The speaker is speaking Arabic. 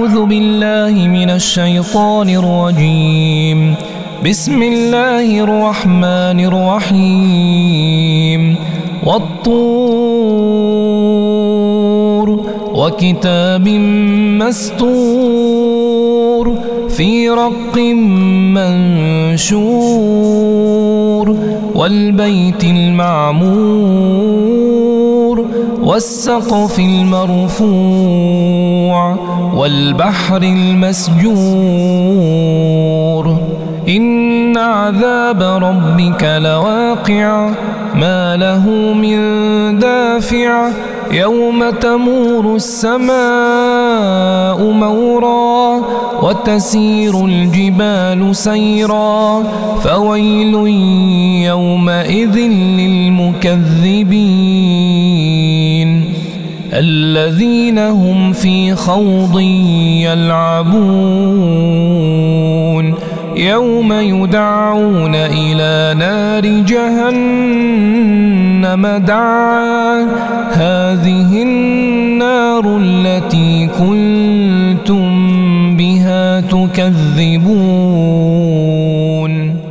أعوذ بالله من الشيطان الرجيم. بسم الله الرحمن الرحيم. والطور وكتاب مسطور في رق منشور والبيت المعمور والسقف المرفوع والبحر المسجور. إن عذاب ربك لواقع ما له من دافع يوم تمور السماء مورا وتسير الجبال سيرا فويل يومئذ للمكذبين الذين هم في خوض يلعبون يوم يدعون إلى نار جهنم دعا هذه النار التي كنتم بها تكذبون.